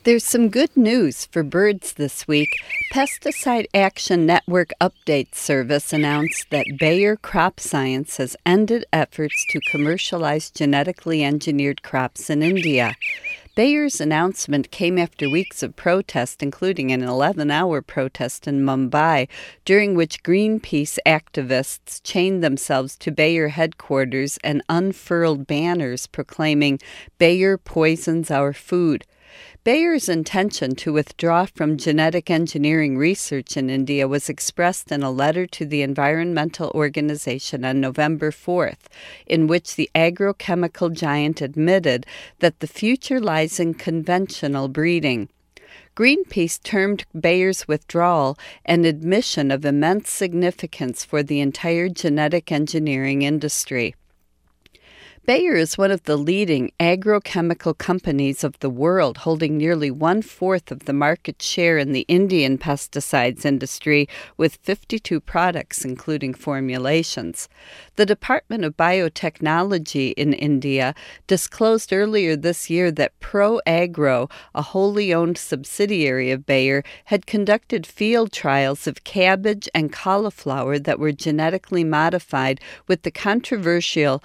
There's some good news for birds this week. Pesticide Action Network Update Service announced that Bayer Crop Science has ended efforts to commercialize genetically engineered crops in India. Bayer's announcement came after weeks of protest, including an 11-hour protest in Mumbai, during which Greenpeace activists chained themselves to Bayer headquarters and unfurled banners proclaiming, "Bayer poisons our food." Bayer's intention to withdraw from genetic engineering research in India was expressed in a letter to the environmental organization on November 4th, in which the agrochemical giant admitted that the future lies in conventional breeding. Greenpeace termed Bayer's withdrawal an admission of immense significance for the entire genetic engineering industry. Bayer is one of the leading agrochemical companies of the world, holding nearly 1/4 of the market share in the Indian pesticides industry, with 52 products, including formulations. The Department of Biotechnology in India disclosed earlier this year that ProAgro, a wholly owned subsidiary of Bayer, had conducted field trials of cabbage and cauliflower that were genetically modified with the controversial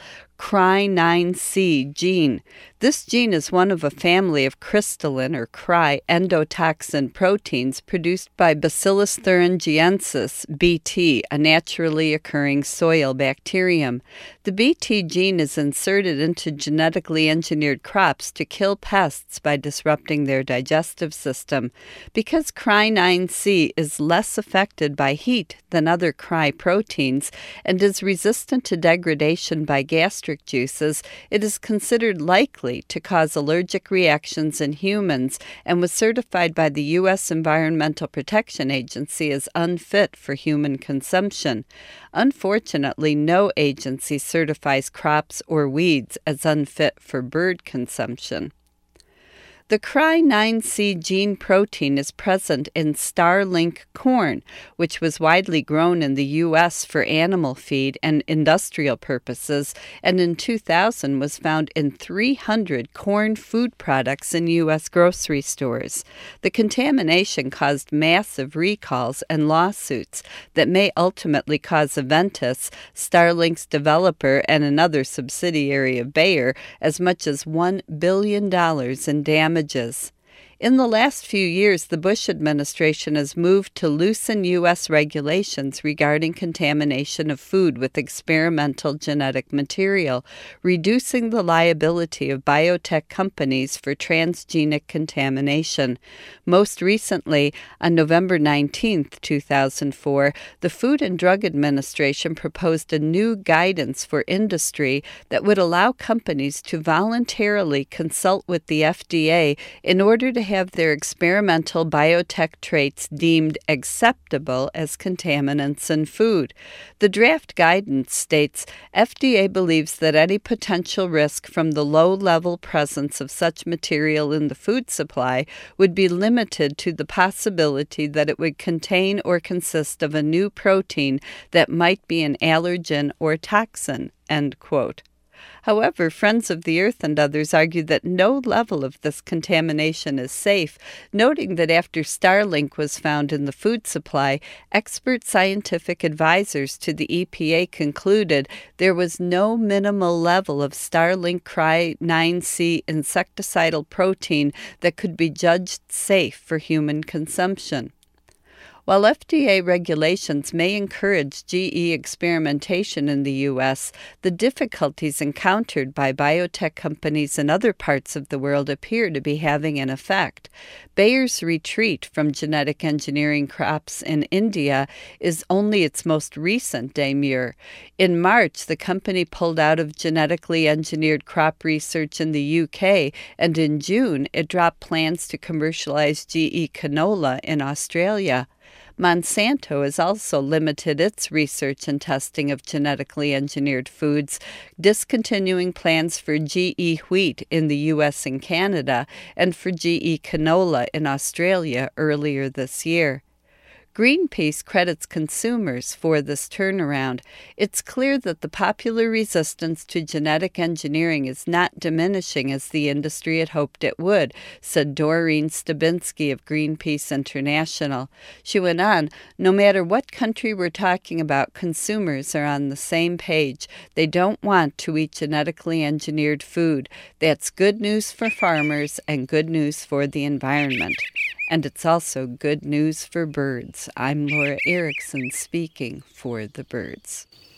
Cry9C gene. This gene is one of a family of crystalline or cry endotoxin proteins produced by Bacillus thuringiensis, BT, a naturally occurring soil bacterium. The BT gene is inserted into genetically engineered crops to kill pests by disrupting their digestive system. Because Cry9C is less affected by heat than other cry proteins and is resistant to degradation by gastric juices, it is considered likely to cause allergic reactions in humans and was certified by the U.S. Environmental Protection Agency as unfit for human consumption. Unfortunately, no agency certifies crops or weeds as unfit for bird consumption. The Cry9C gene protein is present in Starlink corn, which was widely grown in the U.S. for animal feed and industrial purposes, and in 2000 was found in 300 corn food products in U.S. grocery stores. The contamination caused massive recalls and lawsuits that may ultimately cause Aventis, Starlink's developer and another subsidiary of Bayer, as much as $1 billion in damage. In the last few years, the Bush administration has moved to loosen U.S. regulations regarding contamination of food with experimental genetic material, reducing the liability of biotech companies for transgenic contamination. Most recently, on November 19, 2004, the Food and Drug Administration proposed a new guidance for industry that would allow companies to voluntarily consult with the FDA in order to have their experimental biotech traits deemed acceptable as contaminants in food. The draft guidance states, FDA believes that any potential risk from the low-level presence of such material in the food supply would be limited to the possibility that it would contain or consist of a new protein that might be an allergen or toxin, end quote. However, Friends of the Earth and others argue that no level of this contamination is safe, noting that after Starlink was found in the food supply, expert scientific advisors to the EPA concluded there was no minimal level of Starlink Cry9C insecticidal protein that could be judged safe for human consumption. While FDA regulations may encourage GE experimentation in the U.S., the difficulties encountered by biotech companies in other parts of the world appear to be having an effect. Bayer's retreat from genetic engineering crops in India is only its most recent démure. In March, the company pulled out of genetically engineered crop research in the UK, and in June, it dropped plans to commercialize GE canola in Australia. Monsanto has also limited its research and testing of genetically engineered foods, discontinuing plans for GE wheat in the U.S. and Canada and for GE canola in Australia earlier this year. Greenpeace credits consumers for this turnaround. It's clear that the popular resistance to genetic engineering is not diminishing as the industry had hoped it would, said Doreen Stabinsky of Greenpeace International. She went on, no matter what country we're talking about, consumers are on the same page. They don't want to eat genetically engineered food. That's good news for farmers and good news for the environment. And it's also good news for birds. I'm Laura Erickson speaking for the birds.